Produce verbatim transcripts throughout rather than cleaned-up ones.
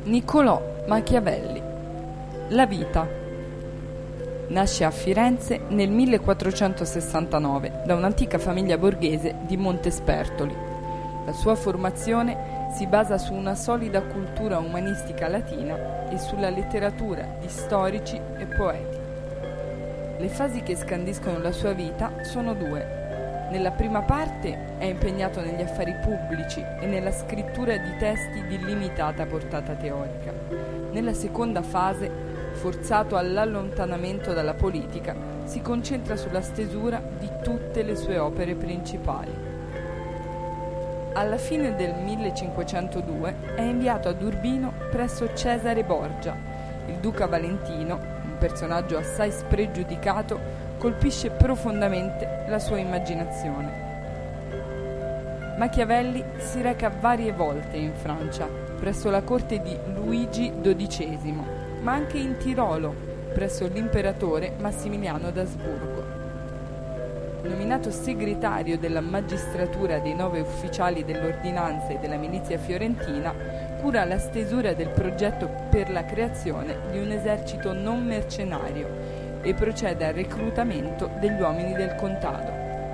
Niccolò Machiavelli. La vita. Nasce a Firenze nel millequattrocentosessantanove da un'antica famiglia borghese di Montespertoli. La sua formazione si basa su una solida cultura umanistica latina e sulla letteratura di storici e poeti. Le fasi che scandiscono la sua vita sono due. Nella prima parte è impegnato negli affari pubblici e nella scrittura di testi di limitata portata teorica. Nella seconda fase, forzato all'allontanamento dalla politica, si concentra sulla stesura di tutte le sue opere principali. Alla fine del millecinquecentodue è inviato ad Urbino presso Cesare Borgia. Il duca Valentino, un personaggio assai spregiudicato, colpisce profondamente la sua immaginazione. Machiavelli si reca varie volte in Francia, presso la corte di Luigi dodicesimo, ma anche in Tirolo, presso l'imperatore Massimiliano d'Asburgo. Nominato segretario della magistratura dei nove ufficiali dell'ordinanza e della milizia fiorentina, cura la stesura del progetto per la creazione di un esercito non mercenario e procede al reclutamento degli uomini del contado.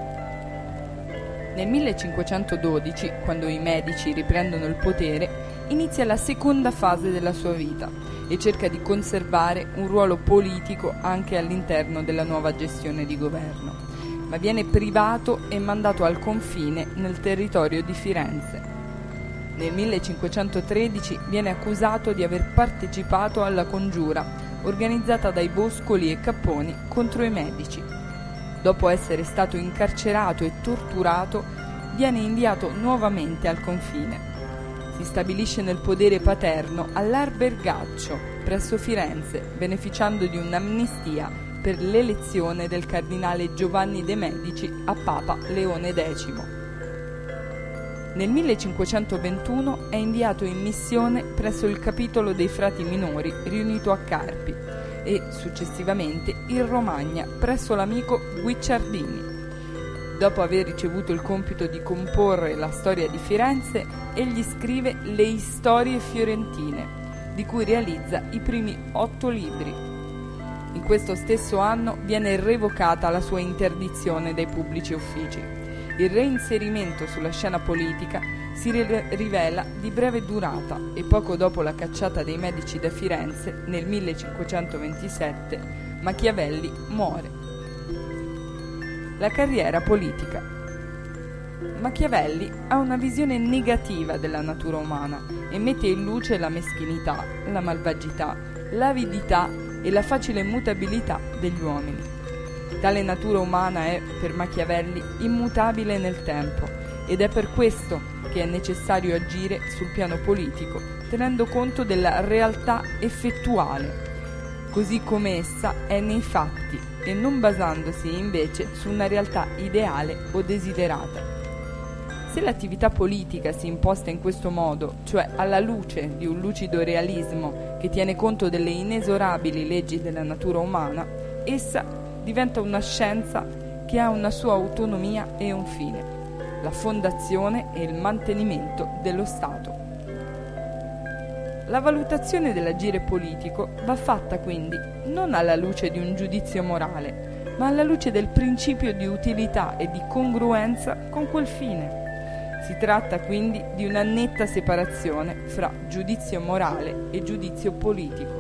Nel millecinquecentododici, quando i Medici riprendono il potere, inizia la seconda fase della sua vita e cerca di conservare un ruolo politico anche all'interno della nuova gestione di governo, ma viene privato e mandato al confine nel territorio di Firenze. Nel millecinquecentotredici viene accusato di aver partecipato alla congiura organizzata dai Boscoli e Capponi contro i Medici. Dopo essere stato incarcerato e torturato, viene inviato nuovamente al confine. Si stabilisce nel podere paterno all'Arbergaccio, presso Firenze, beneficiando di un'amnistia per l'elezione del cardinale Giovanni de' Medici a Papa Leone decimo. Nel millecinquecentoventuno è inviato in missione presso il capitolo dei frati minori riunito a Carpi e, successivamente, in Romagna presso l'amico Guicciardini. Dopo aver ricevuto il compito di comporre la storia di Firenze, egli scrive le Storie fiorentine, di cui realizza i primi otto libri. In questo stesso anno viene revocata la sua interdizione dai pubblici uffici. Il reinserimento sulla scena politica si rivela di breve durata e poco dopo la cacciata dei Medici da Firenze, nel millecinquecentoventisette, Machiavelli muore. La carriera politica. Machiavelli ha una visione negativa della natura umana e mette in luce la meschinità, la malvagità, l'avidità e la facile mutabilità degli uomini. Tale natura umana è, per Machiavelli, immutabile nel tempo ed è per questo che è necessario agire sul piano politico, tenendo conto della realtà effettuale, così come essa è nei fatti e non basandosi invece su una realtà ideale o desiderata. Se l'attività politica si imposta in questo modo, cioè alla luce di un lucido realismo che tiene conto delle inesorabili leggi della natura umana, essa diventa una scienza che ha una sua autonomia e un fine, la fondazione e il mantenimento dello Stato. La valutazione dell'agire politico va fatta quindi non alla luce di un giudizio morale, ma alla luce del principio di utilità e di congruenza con quel fine. Si tratta quindi di una netta separazione fra giudizio morale e giudizio politico.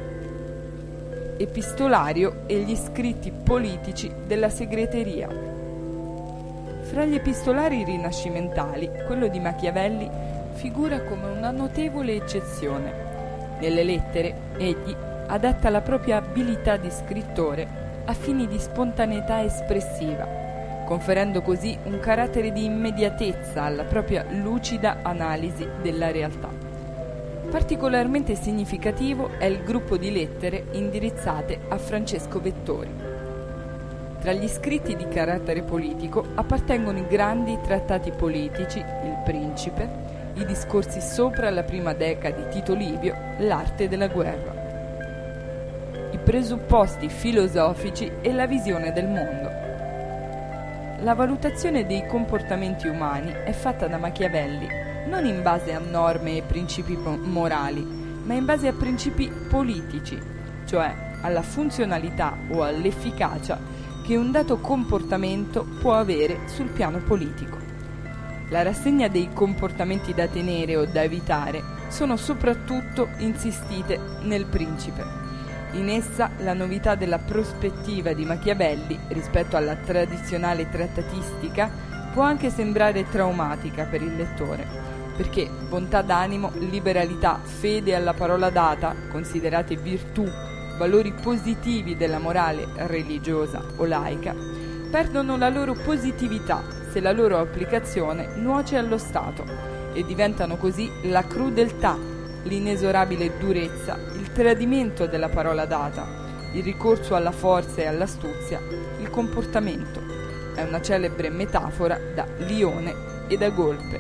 Epistolario e gli scritti politici della segreteria. Fra gli epistolari rinascimentali, quello di Machiavelli figura come una notevole eccezione. Nelle lettere, egli adatta la propria abilità di scrittore a fini di spontaneità espressiva, conferendo così un carattere di immediatezza alla propria lucida analisi della realtà. Particolarmente significativo è il gruppo di lettere indirizzate a Francesco Vettori. Tra gli scritti di carattere politico appartengono i grandi trattati politici, Il Principe, i discorsi sopra la prima deca di Tito Livio, L'arte della guerra, i presupposti filosofici e la visione del mondo. La valutazione dei comportamenti umani è fatta da Machiavelli non in base a norme e principi morali, ma in base a principi politici, cioè alla funzionalità o all'efficacia che un dato comportamento può avere sul piano politico. La rassegna dei comportamenti da tenere o da evitare sono soprattutto insistite nel principe. In essa la novità della prospettiva di Machiavelli rispetto alla tradizionale trattatistica può anche sembrare traumatica per il lettore, perché bontà d'animo, liberalità, fede alla parola data, considerate virtù, valori positivi della morale religiosa o laica, perdono la loro positività se la loro applicazione nuoce allo Stato e diventano così la crudeltà, l'inesorabile durezza, il tradimento della parola data, il ricorso alla forza e all'astuzia, il comportamento. È una celebre metafora da lione e da golpe.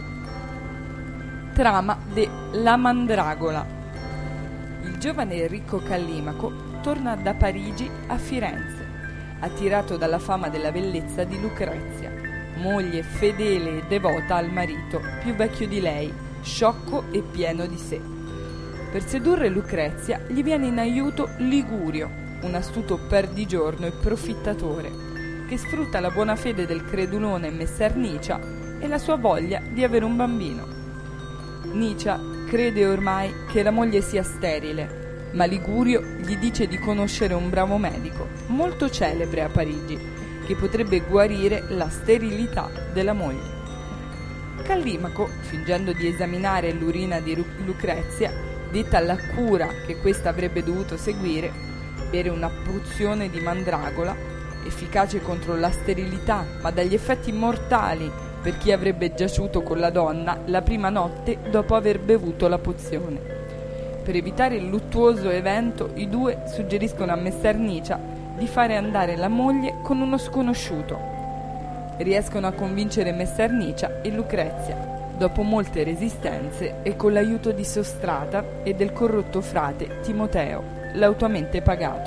Trama de La Mandragola. Il giovane e ricco Callimaco torna da Parigi a Firenze, attirato dalla fama della bellezza di Lucrezia, moglie fedele e devota al marito, più vecchio di lei, sciocco e pieno di sé. Per sedurre Lucrezia gli viene in aiuto Ligurio, un astuto perdigiorno e profittatore, che sfrutta la buona fede del credulone Messer Nicia e la sua voglia di avere un bambino. Nicia crede ormai che la moglie sia sterile, ma Ligurio gli dice di conoscere un bravo medico, molto celebre a Parigi, che potrebbe guarire la sterilità della moglie. Callimaco, fingendo di esaminare l'urina di Lu- Lucrezia, detta alla cura che questa avrebbe dovuto seguire, bere una pozione di mandragola, efficace contro la sterilità, ma dagli effetti mortali per chi avrebbe giaciuto con la donna la prima notte dopo aver bevuto la pozione. Per evitare il luttuoso evento, i due suggeriscono a Messer Nicia di fare andare la moglie con uno sconosciuto. Riescono a convincere Messer Nicia e Lucrezia, dopo molte resistenze e con l'aiuto di Sostrata e del corrotto frate Timoteo, lautuamente pagato.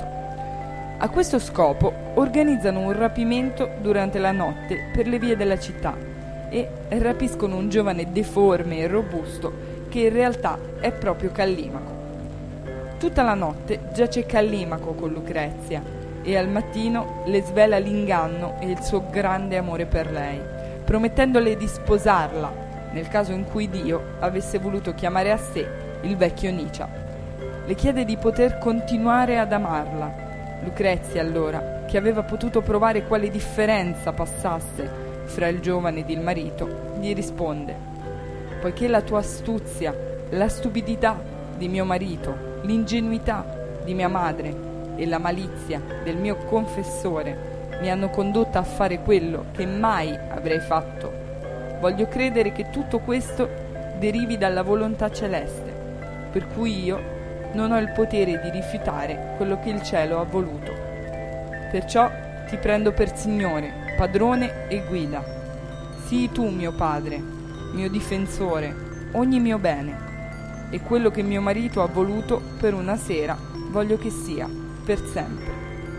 A questo scopo organizzano un rapimento durante la notte per le vie della città e rapiscono un giovane deforme e robusto che in realtà è proprio Callimaco. Tutta la notte giace Callimaco con Lucrezia e al mattino le svela l'inganno e il suo grande amore per lei, promettendole di sposarla nel caso in cui Dio avesse voluto chiamare a sé il vecchio Nicia. Le chiede di poter continuare ad amarla. Lucrezia allora, che aveva potuto provare quale differenza passasse fra il giovane ed il marito, gli risponde: poiché la tua astuzia, la stupidità di mio marito, l'ingenuità di mia madre e la malizia del mio confessore mi hanno condotta a fare quello che mai avrei fatto, voglio credere che tutto questo derivi dalla volontà celeste, per cui io non ho il potere di rifiutare quello che il cielo ha voluto. Perciò ti prendo per Signore, padrone e guida. Sii tu mio padre, mio difensore, ogni mio bene, e quello che mio marito ha voluto per una sera voglio che sia per sempre.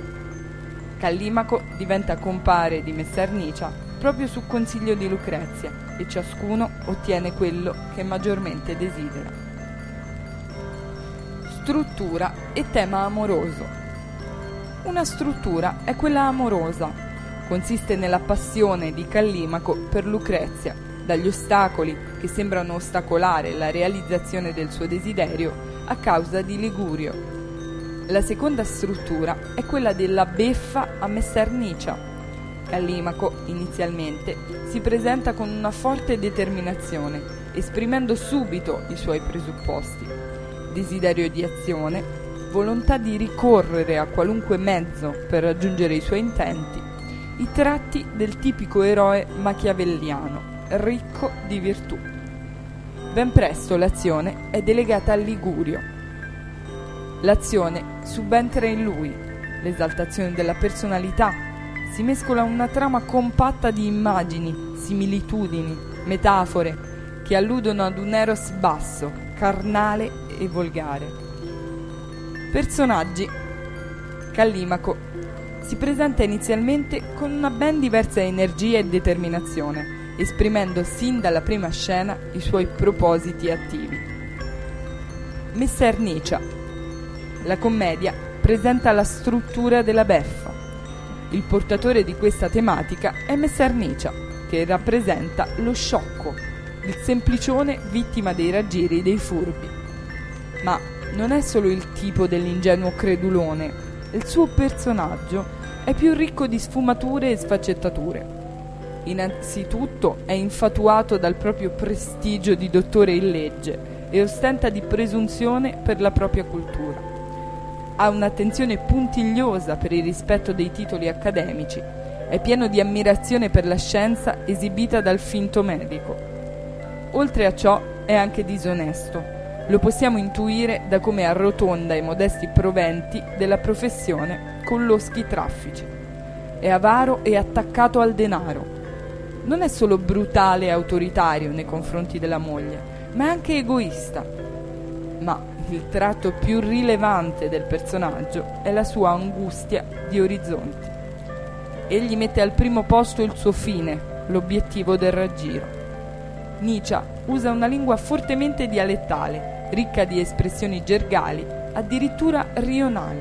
Callimaco diventa compare di Messer Nicia proprio su consiglio di Lucrezia e ciascuno ottiene quello che maggiormente desidera. Struttura e tema amoroso. Una struttura è quella amorosa. Consiste nella passione di Callimaco per Lucrezia, dagli ostacoli che sembrano ostacolare la realizzazione del suo desiderio a causa di Ligurio. La seconda struttura è quella della beffa a Messer Nicia. Callimaco, inizialmente, si presenta con una forte determinazione, esprimendo subito i suoi presupposti: desiderio di azione, volontà di ricorrere a qualunque mezzo per raggiungere i suoi intenti, i tratti del tipico eroe machiavelliano, ricco di virtù. Ben presto l'azione è delegata a Ligurio. L'azione subentra in lui, l'esaltazione della personalità, si mescola una trama compatta di immagini, similitudini, metafore che alludono ad un eros basso, carnale e volgare. Personaggi. Callimaco si presenta inizialmente con una ben diversa energia e determinazione, esprimendo sin dalla prima scena i suoi propositi attivi. Messer Nicia. La commedia presenta la struttura della beffa. Il portatore di questa tematica è Messer Nicia, che rappresenta lo sciocco, il semplicione vittima dei raggiri dei furbi. Ma non è solo il tipo dell'ingenuo credulone, il suo personaggio è più ricco di sfumature e sfaccettature. Innanzitutto è infatuato dal proprio prestigio di dottore in legge e ostenta di presunzione per la propria cultura. Ha un'attenzione puntigliosa per il rispetto dei titoli accademici, è pieno di ammirazione per la scienza esibita dal finto medico. Oltre a ciò è anche disonesto, lo possiamo intuire da come arrotonda i modesti proventi della professione con loschi traffici. È avaro e attaccato al denaro. Non è solo brutale e autoritario nei confronti della moglie, ma è anche egoista. Ma il tratto più rilevante del personaggio è la sua angustia di orizzonti. Egli mette al primo posto il suo fine, l'obiettivo del raggiro. Nicia usa una lingua fortemente dialettale, ricca di espressioni gergali, addirittura rionali.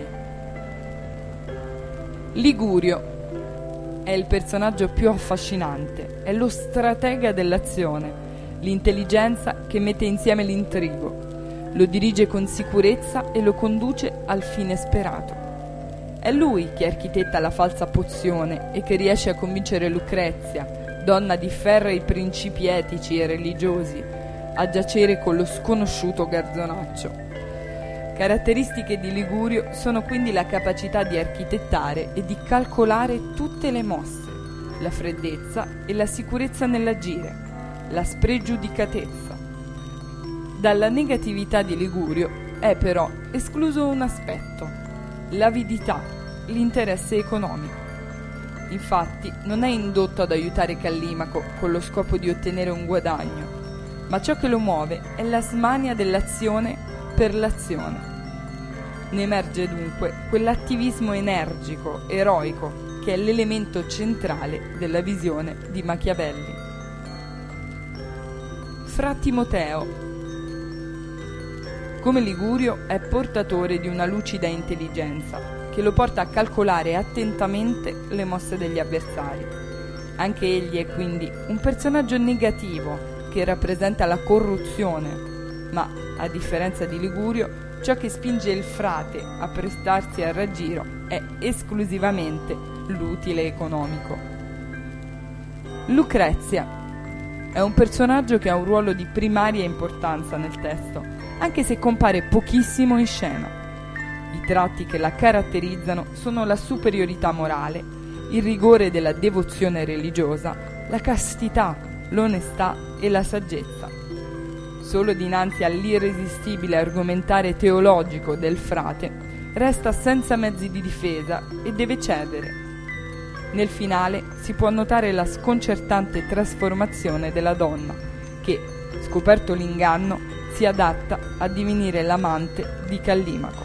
Ligurio è il personaggio più affascinante, è lo stratega dell'azione, l'intelligenza che mette insieme l'intrigo, lo dirige con sicurezza e lo conduce al fine sperato. È lui che architetta la falsa pozione e che riesce a convincere Lucrezia, donna di ferrei principi etici e religiosi, a giacere con lo sconosciuto garzonaccio. Caratteristiche di Ligurio sono quindi la capacità di architettare e di calcolare tutte le mosse, la freddezza e la sicurezza nell'agire, la spregiudicatezza. Dalla negatività di Ligurio è però escluso un aspetto, l'avidità, l'interesse economico. Infatti non è indotto ad aiutare Callimaco con lo scopo di ottenere un guadagno, ma ciò che lo muove è la smania dell'azione per l'azione. Ne emerge dunque quell'attivismo energico, eroico, che è l'elemento centrale della visione di Machiavelli. Fra Timoteo. Come Ligurio è portatore di una lucida intelligenza che lo porta a calcolare attentamente le mosse degli avversari. Anche egli è quindi un personaggio negativo che rappresenta la corruzione, ma a differenza di Ligurio, ciò che spinge il frate a prestarsi al raggiro è esclusivamente l'utile economico. Lucrezia è un personaggio che ha un ruolo di primaria importanza nel testo, anche se compare pochissimo in scena. I tratti che la caratterizzano sono la superiorità morale, il rigore della devozione religiosa, la castità, l'onestà e la saggezza. Solo dinanzi all'irresistibile argomentare teologico del frate, resta senza mezzi di difesa e deve cedere. Nel finale si può notare la sconcertante trasformazione della donna, che, scoperto l'inganno, si adatta a divenire l'amante di Callimaco.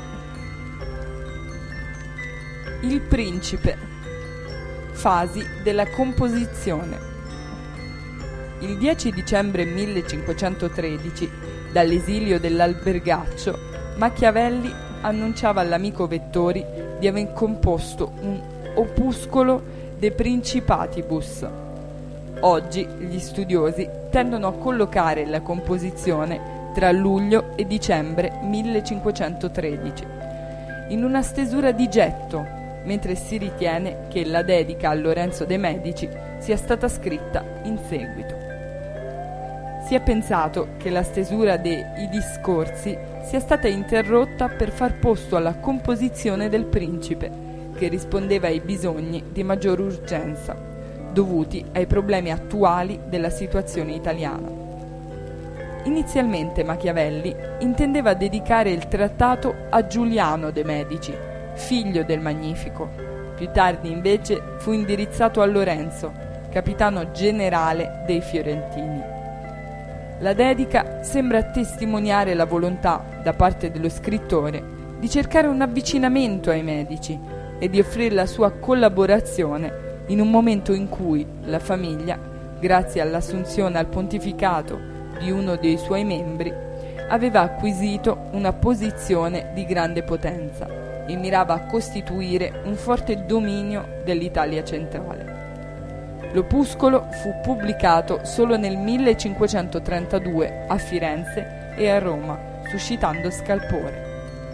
Il principe. Fasi della composizione. Il dieci dicembre millecinquecentotredici, dall'esilio dell'Albergaccio, Machiavelli annunciava all'amico Vettori di aver composto un opuscolo De Principatibus. Oggi gli studiosi tendono a collocare la composizione tra luglio e dicembre millecinquecentotredici, in una stesura di getto, mentre si ritiene che la dedica a Lorenzo de' Medici sia stata scritta in seguito. Si è pensato che la stesura dei Discorsi sia stata interrotta per far posto alla composizione del principe, che rispondeva ai bisogni di maggior urgenza, dovuti ai problemi attuali della situazione italiana. Inizialmente Machiavelli intendeva dedicare il trattato a Giuliano de' Medici, figlio del Magnifico. Più tardi invece fu indirizzato a Lorenzo, capitano generale dei Fiorentini. La dedica sembra testimoniare la volontà, da parte dello scrittore, di cercare un avvicinamento ai Medici e di offrire la sua collaborazione in un momento in cui la famiglia, grazie all'assunzione al pontificato di uno dei suoi membri, aveva acquisito una posizione di grande potenza e mirava a costituire un forte dominio dell'Italia centrale. L'opuscolo fu pubblicato solo nel millecinquecentotrentadue a Firenze e a Roma, suscitando scalpore.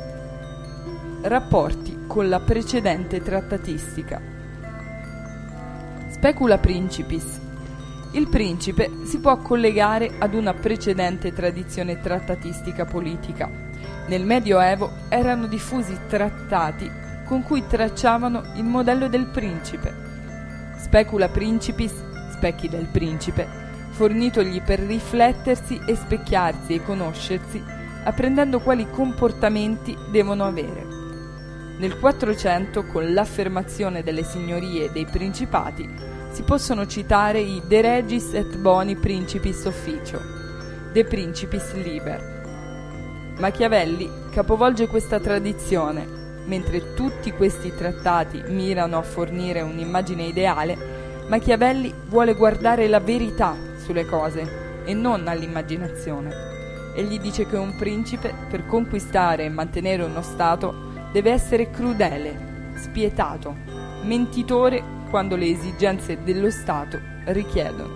Rapporti con la precedente trattatistica. Specula principis. Il principe si può collegare ad una precedente tradizione trattatistica politica. Nel Medioevo erano diffusi trattati con cui tracciavano il modello del principe. Specula principis, specchi del principe, fornitogli per riflettersi e specchiarsi e conoscersi, apprendendo quali comportamenti devono avere. Nel Quattrocento, con l'affermazione delle signorie e dei principati, si possono citare i De Regis et Boni Principis Officio, De Principis Liber. Machiavelli capovolge questa tradizione. Mentre tutti questi trattati mirano a fornire un'immagine ideale, Machiavelli vuole guardare la verità sulle cose e non all'immaginazione. Egli dice che un principe, per conquistare e mantenere uno Stato, deve essere crudele, spietato, mentitore quando le esigenze dello Stato richiedono.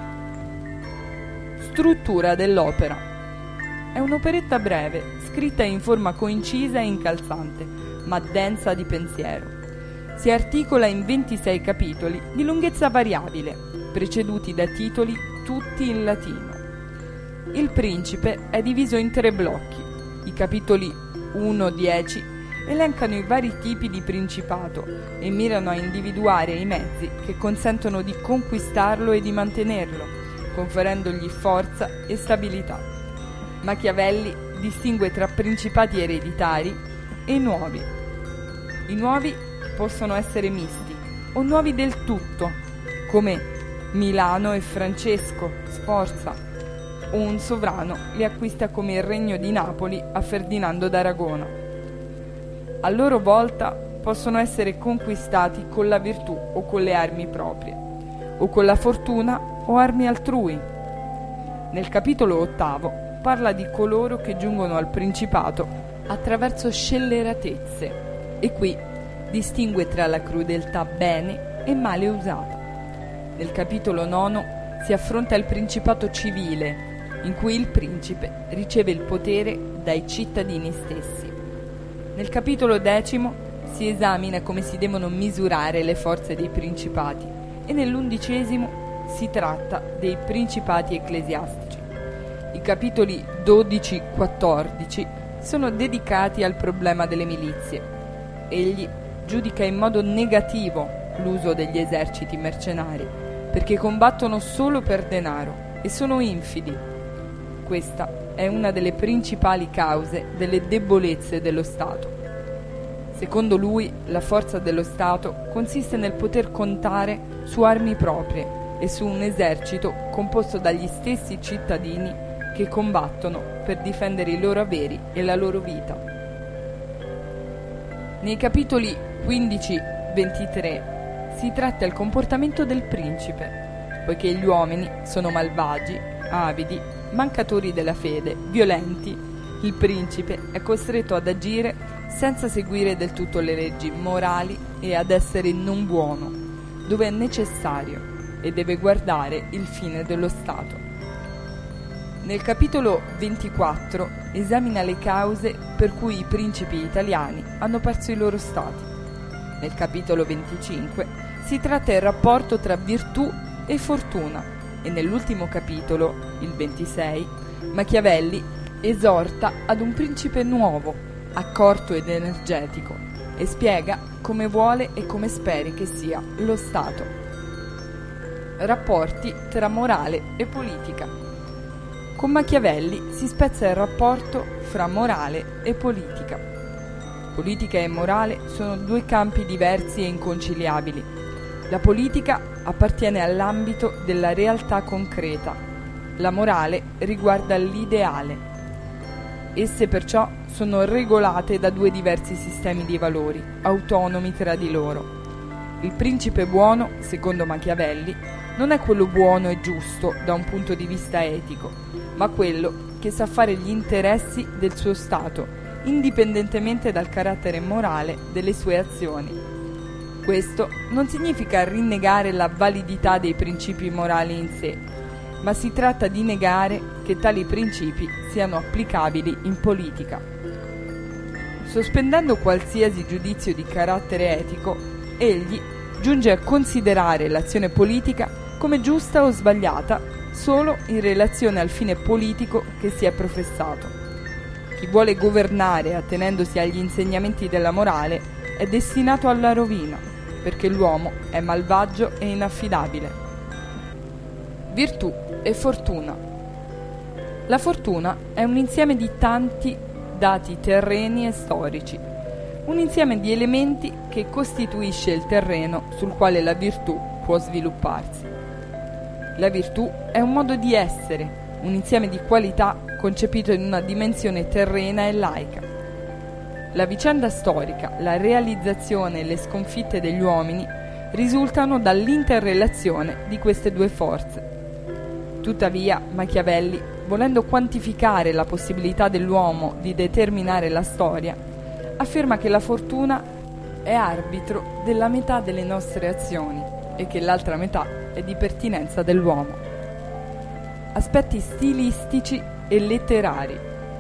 Struttura dell'opera. È un'operetta breve, scritta in forma concisa e incalzante, ma densa di pensiero. Si articola in ventisei capitoli di lunghezza variabile, preceduti da titoli tutti in latino. Il principe è diviso in tre blocchi. I capitoli uno dieci elencano i vari tipi di principato e mirano a individuare i mezzi che consentono di conquistarlo e di mantenerlo, conferendogli forza e stabilità. Machiavelli distingue tra principati ereditari e nuovi. I nuovi possono essere misti o nuovi del tutto, come Milano e Francesco Sforza, o un sovrano li acquista come il regno di Napoli a Ferdinando d'Aragona. A loro volta possono essere conquistati con la virtù o con le armi proprie, o con la fortuna o armi altrui. Nel capitolo ottavo parla di coloro che giungono al principato attraverso scelleratezze, e qui distingue tra la crudeltà bene e male usata. Nel capitolo nono si affronta il principato civile, in cui il principe riceve il potere dai cittadini stessi. Nel capitolo decimo si esamina come si devono misurare le forze dei principati e nell'undicesimo si tratta dei principati ecclesiastici. I capitoli dodici quattordici sono dedicati al problema delle milizie. Egli giudica in modo negativo l'uso degli eserciti mercenari, perché combattono solo per denaro e sono infidi. Questa è una delle principali cause delle debolezze dello Stato. Secondo lui, la forza dello Stato consiste nel poter contare su armi proprie e su un esercito composto dagli stessi cittadini che combattono per difendere i loro averi e la loro vita. Nei capitoli quindici ventitré si tratta il comportamento del principe, poiché gli uomini sono malvagi, avidi, mancatori della fede, violenti. Il principe è costretto ad agire senza seguire del tutto le leggi morali e ad essere non buono, dove è necessario, e deve guardare il fine dello Stato. Nel capitolo ventiquattro esamina le cause per cui i principi italiani hanno perso i loro stati. Nel capitolo venticinque si tratta il rapporto tra virtù e fortuna e nell'ultimo capitolo, il ventisei, Machiavelli esorta ad un principe nuovo, accorto ed energetico, e spiega come vuole e come speri che sia lo Stato. Rapporti tra morale e politica. Con Machiavelli si spezza il rapporto fra morale e politica. Politica e morale sono due campi diversi e inconciliabili. La politica appartiene all'ambito della realtà concreta. La morale riguarda l'ideale. Esse perciò sono regolate da due diversi sistemi di valori, autonomi tra di loro. Il principe buono, secondo Machiavelli, non è quello buono e giusto da un punto di vista etico, ma quello che sa fare gli interessi del suo Stato, indipendentemente dal carattere morale delle sue azioni. Questo non significa rinnegare la validità dei principi morali in sé, ma si tratta di negare che tali principi siano applicabili in politica. Sospendendo qualsiasi giudizio di carattere etico, egli giunge a considerare l'azione politica come giusta o sbagliata solo in relazione al fine politico che si è professato. Chi vuole governare attenendosi agli insegnamenti della morale è destinato alla rovina, perché l'uomo è malvagio e inaffidabile. Virtù e fortuna. La fortuna è un insieme di tanti dati terreni e storici, un insieme di elementi che costituisce il terreno sul quale la virtù può svilupparsi. La virtù è un modo di essere, un insieme di qualità concepito in una dimensione terrena e laica. La vicenda storica, la realizzazione e le sconfitte degli uomini risultano dall'interrelazione di queste due forze. Tuttavia, Machiavelli, volendo quantificare la possibilità dell'uomo di determinare la storia, afferma che la fortuna è arbitro della metà delle nostre azioni e che l'altra metà è di pertinenza dell'uomo. Aspetti stilistici e letterari.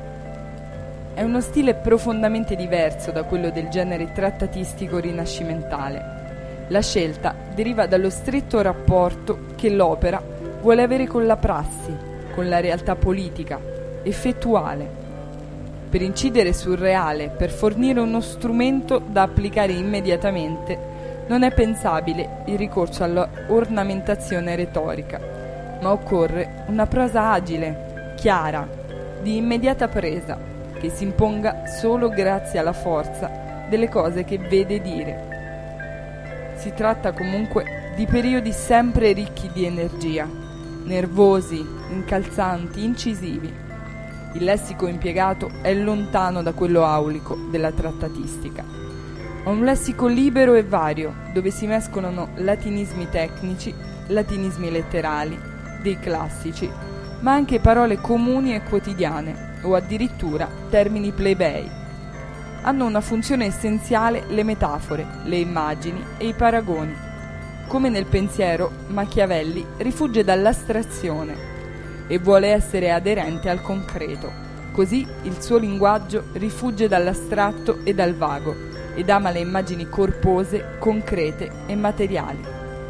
È uno stile profondamente diverso da quello del genere trattatistico rinascimentale. La scelta deriva dallo stretto rapporto che l'opera vuole avere con la prassi, con la realtà politica, effettuale. Per incidere sul reale, per fornire uno strumento da applicare immediatamente, non è pensabile il ricorso all'ornamentazione retorica, ma occorre una prosa agile, chiara, di immediata presa, che si imponga solo grazie alla forza delle cose che vede dire. Si tratta comunque di periodi sempre ricchi di energia, nervosi, incalzanti, incisivi. Il lessico impiegato è lontano da quello aulico della trattatistica. È un lessico libero e vario, dove si mescolano latinismi tecnici, latinismi letterali, dei classici, ma anche parole comuni e quotidiane, o addirittura termini plebei. Hanno una funzione essenziale le metafore, le immagini e i paragoni. Come nel pensiero, Machiavelli rifugge dall'astrazione e vuole essere aderente al concreto. Così il suo linguaggio rifugge dall'astratto e dal vago ed ama le immagini corpose, concrete e materiali.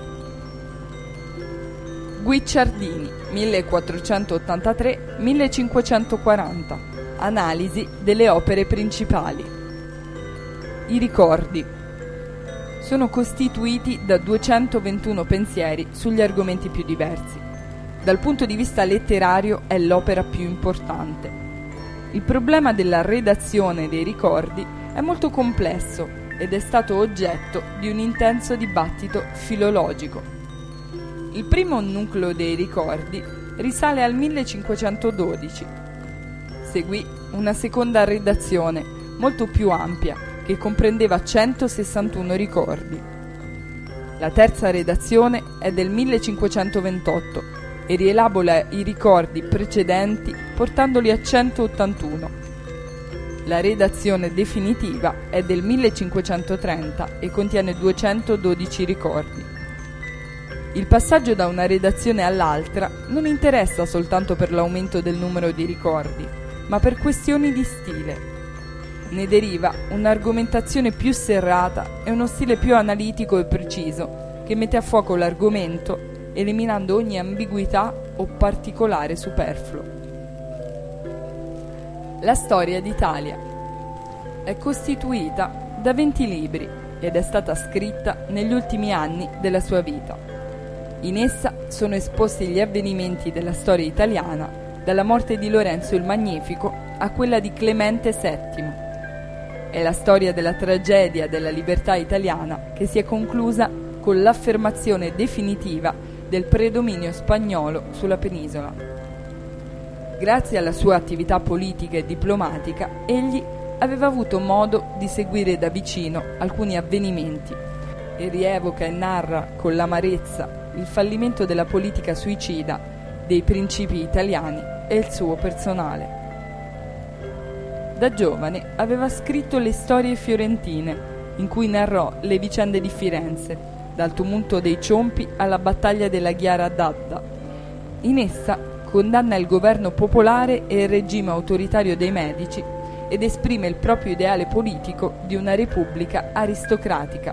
Guicciardini, millequattrocentottantatré millecinquecentoquaranta. Analisi delle opere principali. I ricordi sono costituiti da duecentoventuno pensieri sugli argomenti più diversi. Dal punto di vista letterario è l'opera più importante. Il problema della redazione dei ricordi è molto complesso ed è stato oggetto di un intenso dibattito filologico. Il primo nucleo dei ricordi risale al millecinquecentododici. Seguì una seconda redazione molto più ampia che comprendeva centosessantuno ricordi. La terza redazione è del millecinquecentoventotto e rielabora i ricordi precedenti portandoli a centottantuno. La redazione definitiva è del millecinquecentotrenta e contiene duecentododici ricordi. Il passaggio da una redazione all'altra non interessa soltanto per l'aumento del numero di ricordi, ma per questioni di stile. Ne deriva un'argomentazione più serrata e uno stile più analitico e preciso che mette a fuoco l'argomento eliminando ogni ambiguità o particolare superfluo. La storia d'Italia è costituita da venti libri ed è stata scritta negli ultimi anni della sua vita. In essa sono esposti gli avvenimenti della storia italiana, dalla morte di Lorenzo il Magnifico a quella di Clemente settimo. È la storia della tragedia della libertà italiana che si è conclusa con l'affermazione definitiva del predominio spagnolo sulla penisola. Grazie alla sua attività politica e diplomatica, egli aveva avuto modo di seguire da vicino alcuni avvenimenti e rievoca e narra con l'amarezza il fallimento della politica suicida dei principi italiani e il suo personale. Da giovane aveva scritto le storie fiorentine, in cui narrò le vicende di Firenze, dal tumulto dei Ciompi alla battaglia della Ghiara d'Adda. In essa condanna il governo popolare e il regime autoritario dei Medici ed esprime il proprio ideale politico di una repubblica aristocratica.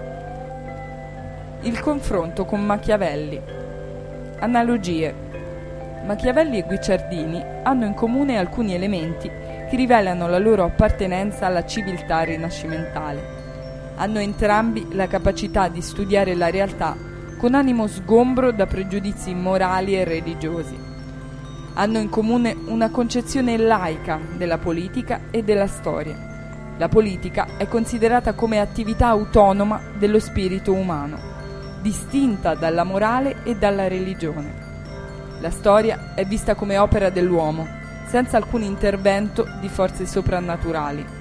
Il confronto con Machiavelli. Analogie. Machiavelli e Guicciardini hanno in comune alcuni elementi che rivelano la loro appartenenza alla civiltà rinascimentale. Hanno entrambi la capacità di studiare la realtà con animo sgombro da pregiudizi morali e religiosi. Hanno in comune una concezione laica della politica e della storia. La politica è considerata come attività autonoma dello spirito umano, distinta dalla morale e dalla religione. La storia è vista come opera dell'uomo, senza alcun intervento di forze soprannaturali.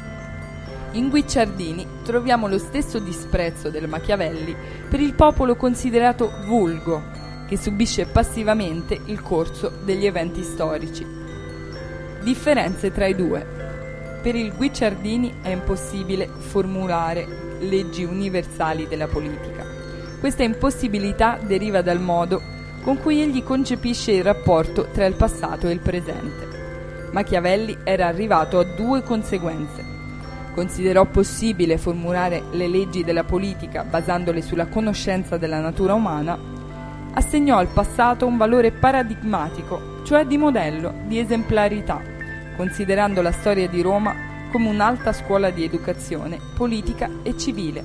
In Guicciardini troviamo lo stesso disprezzo del Machiavelli per il popolo considerato vulgo, che subisce passivamente il corso degli eventi storici. Differenze tra i due. Per il Guicciardini è impossibile formulare leggi universali della politica. Questa impossibilità deriva dal modo con cui egli concepisce il rapporto tra il passato e il presente. Machiavelli era arrivato a due conseguenze. Considerò possibile formulare le leggi della politica basandole sulla conoscenza della natura umana, assegnò al passato un valore paradigmatico, cioè di modello, di esemplarità, considerando la storia di Roma come un'alta scuola di educazione politica e civile.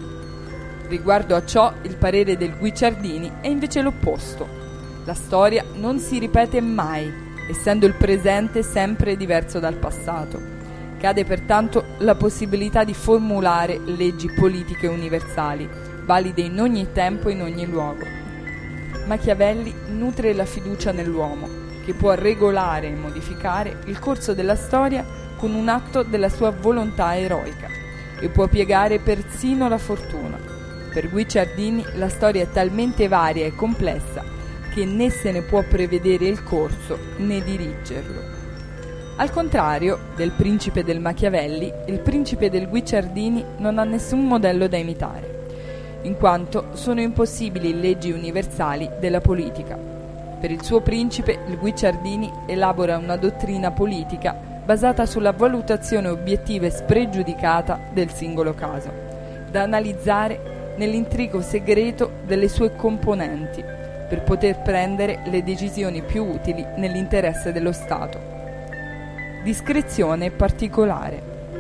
Riguardo a ciò, il parere del Guicciardini è invece l'opposto. La storia non si ripete mai, essendo il presente sempre diverso dal passato. Cade pertanto la possibilità di formulare leggi politiche universali, valide in ogni tempo e in ogni luogo. Machiavelli nutre la fiducia nell'uomo, che può regolare e modificare il corso della storia con un atto della sua volontà eroica, e può piegare persino la fortuna. Per Guicciardini la storia è talmente varia e complessa che né se ne può prevedere il corso né dirigerlo. Al contrario del principe del Machiavelli, il principe del Guicciardini non ha nessun modello da imitare, in quanto sono impossibili leggi universali della politica. Per il suo principe, il Guicciardini elabora una dottrina politica basata sulla valutazione obiettiva e spregiudicata del singolo caso, da analizzare nell'intrigo segreto delle sue componenti, per poter prendere le decisioni più utili nell'interesse dello Stato. Discrezione particolare.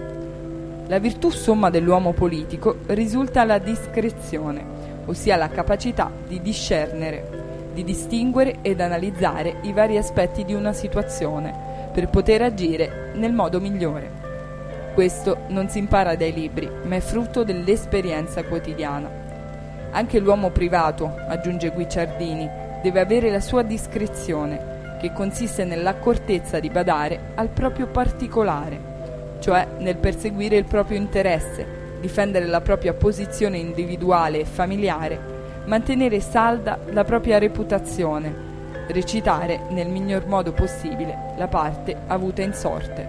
La virtù somma dell'uomo politico risulta la discrezione, ossia la capacità di discernere, di distinguere ed analizzare i vari aspetti di una situazione per poter agire nel modo migliore. Questo non si impara dai libri, ma è frutto dell'esperienza quotidiana. Anche l'uomo privato, aggiunge Guicciardini, deve avere la sua discrezione, che consiste nell'accortezza di badare al proprio particolare, cioè nel perseguire il proprio interesse, difendere la propria posizione individuale e familiare, mantenere salda la propria reputazione, recitare nel miglior modo possibile la parte avuta in sorte.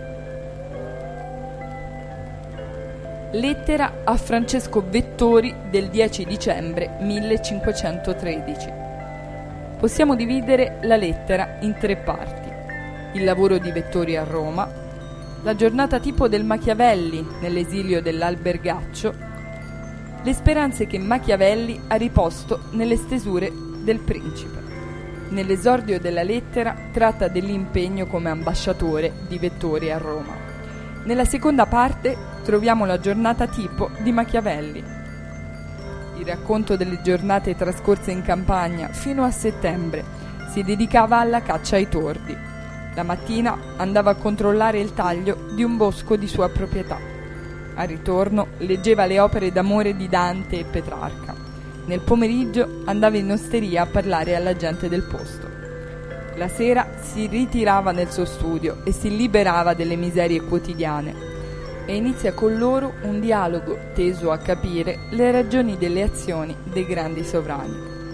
Lettera a Francesco Vettori del dieci dicembre millecinquecentotredici. Possiamo dividere la lettera in tre parti: il lavoro di Vettori a Roma, la giornata tipo del Machiavelli nell'esilio dell'Albergaccio, le speranze che Machiavelli ha riposto nelle stesure del principe. Nell'esordio della lettera tratta dell'impegno come ambasciatore di Vettori a Roma. Nella seconda parte troviamo la giornata tipo di Machiavelli. Il racconto delle giornate trascorse in campagna fino a settembre si dedicava alla caccia ai tordi. La mattina andava a controllare il taglio di un bosco di sua proprietà. Al ritorno leggeva le opere d'amore di Dante e Petrarca. Nel pomeriggio andava in osteria a parlare alla gente del posto. La sera si ritirava nel suo studio e si liberava delle miserie quotidiane e inizia con loro un dialogo teso a capire le ragioni delle azioni dei grandi sovrani.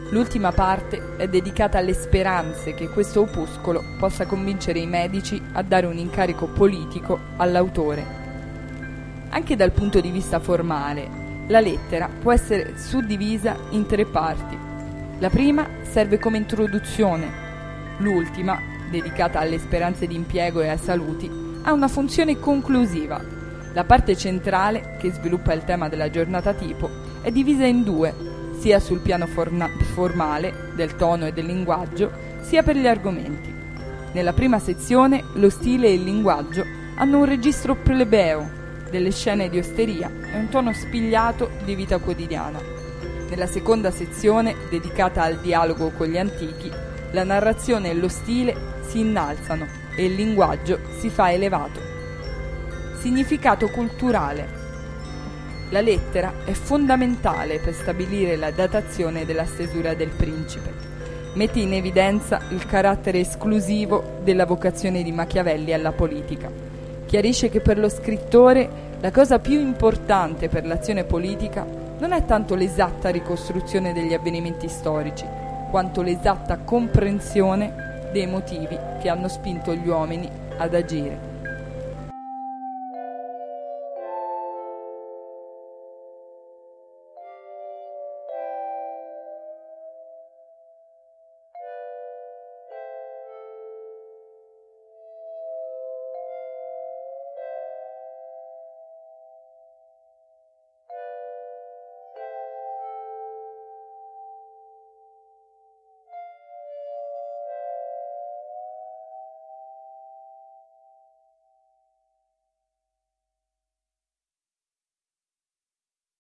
L'ultima parte è dedicata alle speranze che questo opuscolo possa convincere i medici a dare un incarico politico all'autore. Anche dal punto di vista formale, la lettera può essere suddivisa in tre parti. La prima serve come introduzione, l'ultima, dedicata alle speranze di impiego e ai saluti, ha una funzione conclusiva. La parte centrale, che sviluppa il tema della giornata tipo, è divisa in due, sia sul piano forna- formale, del tono e del linguaggio, sia per gli argomenti. Nella prima sezione lo stile e il linguaggio hanno un registro plebeo, delle scene di osteria e un tono spigliato di vita quotidiana. Nella seconda sezione, dedicata al dialogo con gli antichi, la narrazione e lo stile si innalzano e il linguaggio si fa elevato. Significato culturale. La lettera è fondamentale per stabilire la datazione della stesura del Principe. Mette in evidenza il carattere esclusivo della vocazione di Machiavelli alla politica. Chiarisce che per lo scrittore la cosa più importante per l'azione politica non è tanto l'esatta ricostruzione degli avvenimenti storici, quanto l'esatta comprensione dei motivi che hanno spinto gli uomini ad agire.